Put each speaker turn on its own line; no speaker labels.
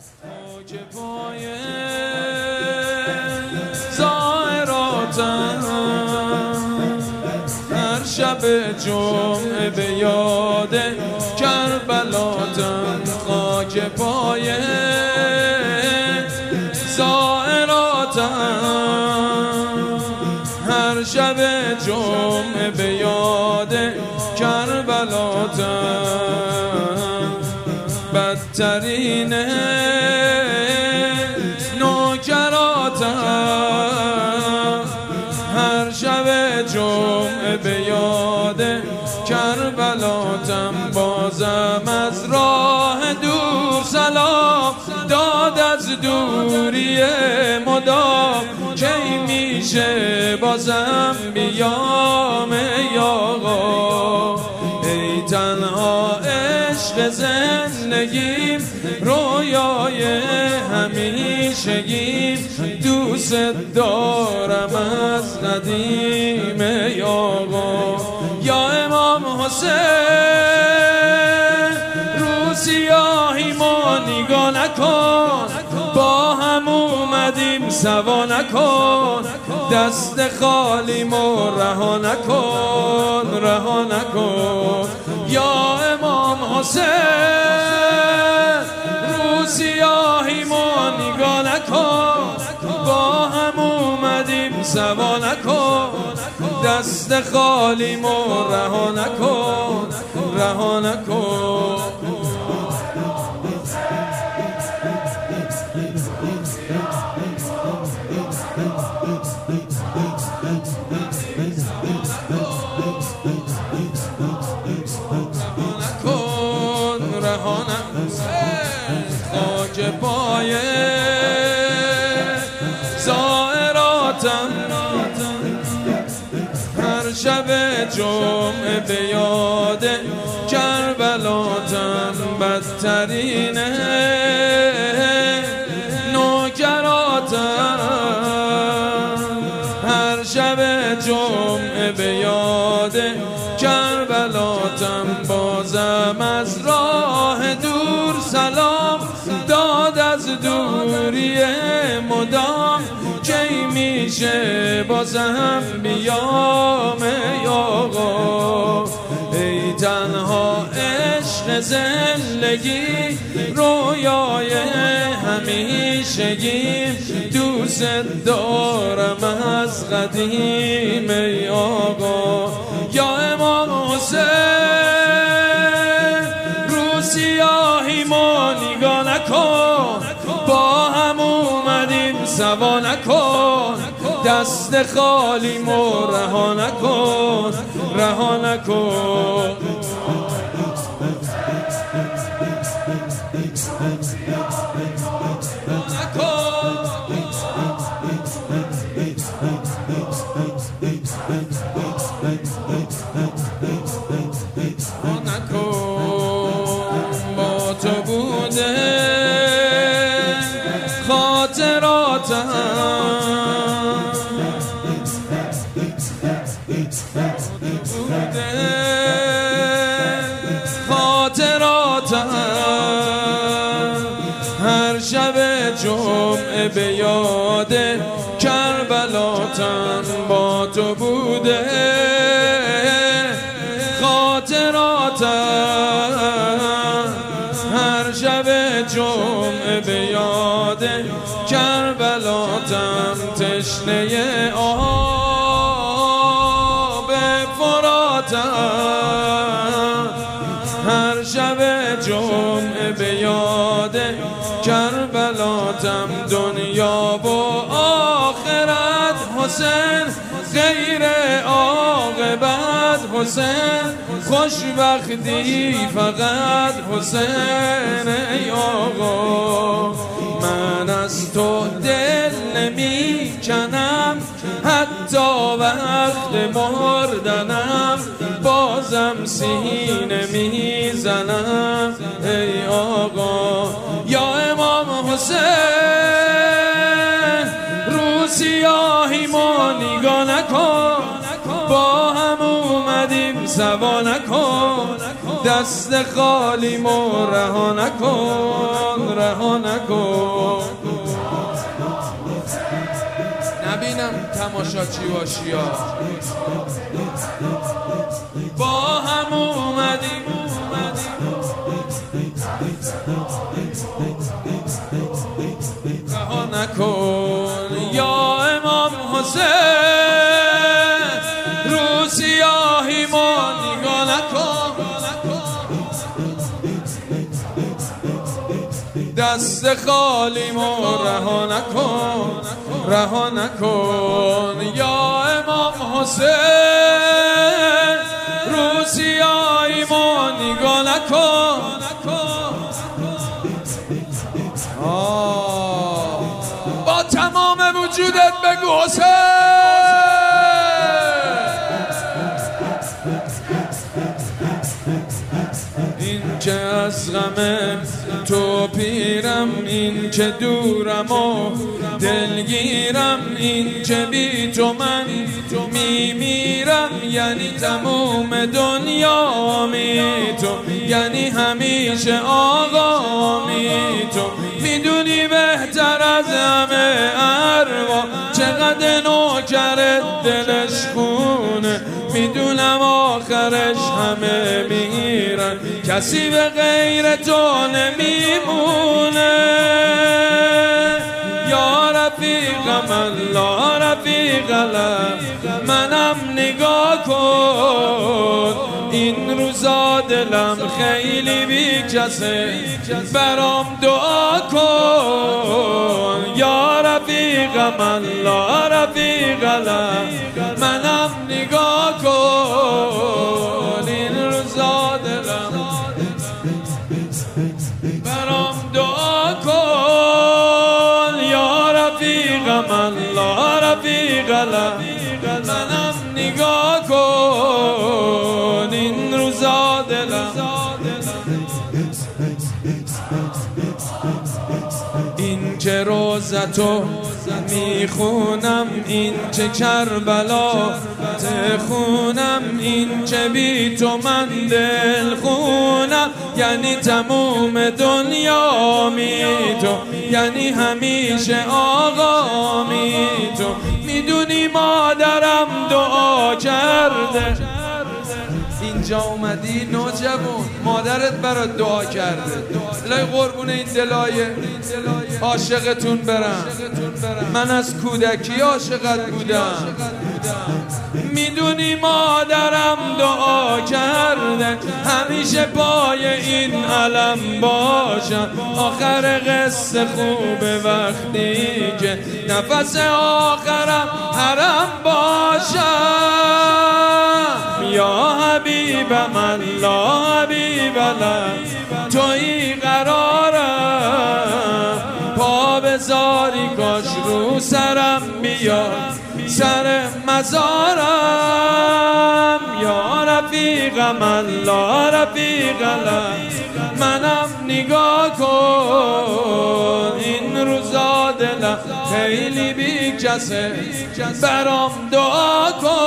خاک پای زائراتم هر شب جمعه به یاد کربلاتم. خاک پای زائراتم هر شب جمعه به یاد کربلاتم. بدترین نوکراتم هر شب جمعه به یاد کربلاتم. بازم از راه دور سلام داد از دوری مدام. کی میشه بازم بیام ای آقا؟ ای تنها عشق زندگیم رویای همیشگیم. دوست دارم از قدیم ای آقا. یا امام حسین رو سیاهی ما نگاه نکن، با هم اومدیم سوا نکن. دست خالی ما رها نکن، رها نکن. یا امام حسین رو سیاهی ما نگاه نکن، با هم اومدیم سوا نکن. دست خالی ما رها نکن، رها نکن. خاک پای زائراتم هر شب جمعه به یاد کربلاتم. بدترین نوکراتم هر شب جمعه به یاد کربلاتم. بازم از راه دور سلام داد از دوری مدام. کی میشه بازم بیام ای آقا؟ ای تنها عشق زندگی رویای همیشگیم. دوست دارم از قدیم ای آقا. یا امام حسین رو سیاهی ما نگاه نکن، با هم اومدیم سوا نکن. دست خالی ما رها نکن، رها نکن. با تو بوده خاطراتم هر شب جمعه به یاد کربلاتم. با تو بوده خاطراتم هر شب جمعه به یاد کربلاتم. تشنه آب فراتم هر شب جمعه به یاد کربلاتم. دنیا و آخرت حسین غیر عاقبت حسین. خوشبختی فقط حسین ای آقا. من از تو دل نمی کنم حتی وقت مردنم. بازم سینه میزنم ای آقا. یا امام حسین رو سیاهی ما نگاه نکن، با هم اومدیم سوا نکن. دست خالی ما رها نکن. رها نکن. نبینم تماشاچی باشی ها، با هم اومدیم رها نکن یا امام حسین، رو سیاهی ما نگاه نکن. دست خالی ما رها نکن، رها نکن یا امام حسین، رو سیاهی ما نگاه نکن. با تمام وجودت بگو حسین. این که از غم تو پیرم، این که دورم و دلگیرم، این که بی تو من میمیرم، یعنی تموم دنیا می تو، یعنی همیشه آقا می تو. میدونی بهتر از همه اروا چقدر نوکرت دلش خونه، میدونم آخرش همه میرن، کسی به غیر تو نمیمونه. یا رفیقم الله رفیقم، منم نگاه کن، این روزا دلم خیلی بی کسه، برام دعا کن. یا رفیقم الله رفیقم، منم نگاه کن، این روزا دلم برام دعا کن. یا رفیقم الله رفیقم، منم نگاه کن، این روزا دلم. این که روزتو میخونم، این که کربلا تخونم، این که بی تو من دل خونم، یعنی تموم دنیا می تو، یعنی همیشه آقا می تو. میدونی مادرم دعا کرده، اینجا اومدی نوجوان، مادرت برات دعا کرده. الهی قربون این دلای عاشقتون برم، من از کودکی عاشقت بودم. میدونی مادرم دعا کرده، همیشه پای این علم باشم. آخر قصه خوبه وقتی که نفس آخرم حرم باشم. یا حبیبم الله حبیبم، تویی قرارم، پا بذاری کاش رو سرم بیاد سر مزارم. یا رفیقم الله رفیقم، منم نگاه کن، این روزا دلم خیلی بی کسه، برام دعا کن.